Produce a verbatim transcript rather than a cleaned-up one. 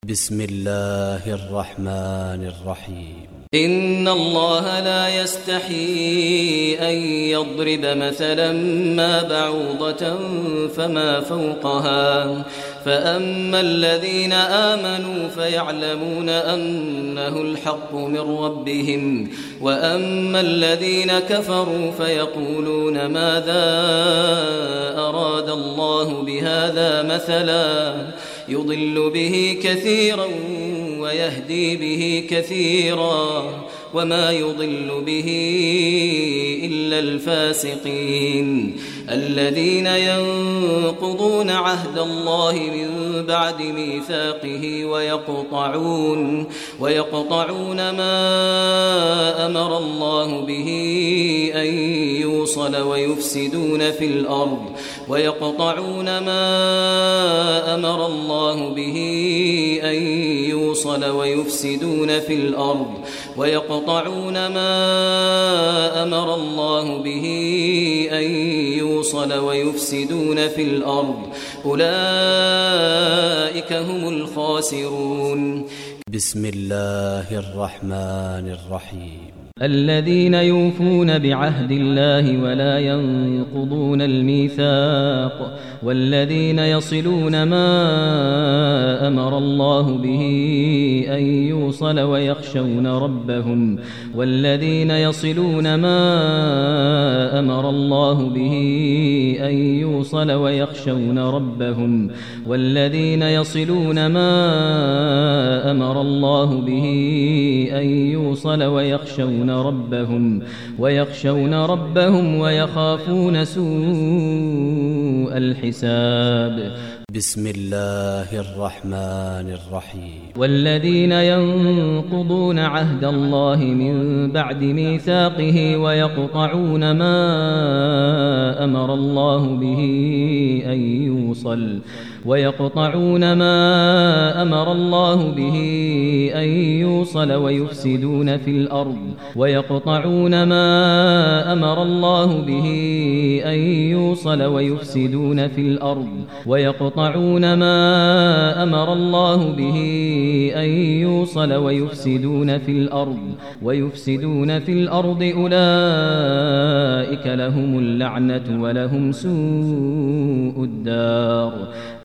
بسم الله الرحمن الرحيم. إن الله لا يستحي أن يضرب مثلا ما بعوضة فما فوقها فأما الذين آمنوا فيعلمون أنه الحق من ربهم وأما الذين كفروا فيقولون ماذا أراد الله بهذا مثلا يضل به كثيرا ويهدي به كثيرا وما يضل به إلا الفاسقين الذين ينقضون عهد الله من بعد ميثاقه ويقطعون ويقطعون ما أمر الله به أن يوصل ويفسدون في الأرض ويقطعون ما أمر الله به أن يوصل ويفسدون في الأرض ويقطعون ما أمر الله به أن يوصل ويفسدون في الأرض أولئك هم الخاسرون. بسم الله الرحمن الرحيم. الذين يوفون بعهد الله ولا ينقضون الميثاق والذين يصلون ما أمر الله به أن يوصل ويخشون ربهم والذين يصلون ما أمر الله به أن يوصل ويخشون ربهم والذين يصلون ما أمر الله به أن يوصل ويخشون ربهم ويخشون ربهم ويخافون سوء الحساب. بسم الله الرحمن الرحيم. والذين ينقضون عهد الله من بعد ميثاقه ويقطعون ما أمر الله به أن يوصل ويقطعون ما أمر الله به أن يوصل ويفسدون في الأرض ويقطعون ما أمر الله به أن يوصل ويفسدون في الأرض ويقطعون ما أمر الله به أن يوصل ويفسدون في الأرض ويفسدون في الأرض أولئك لهم اللعنة ولهم سوء الدار.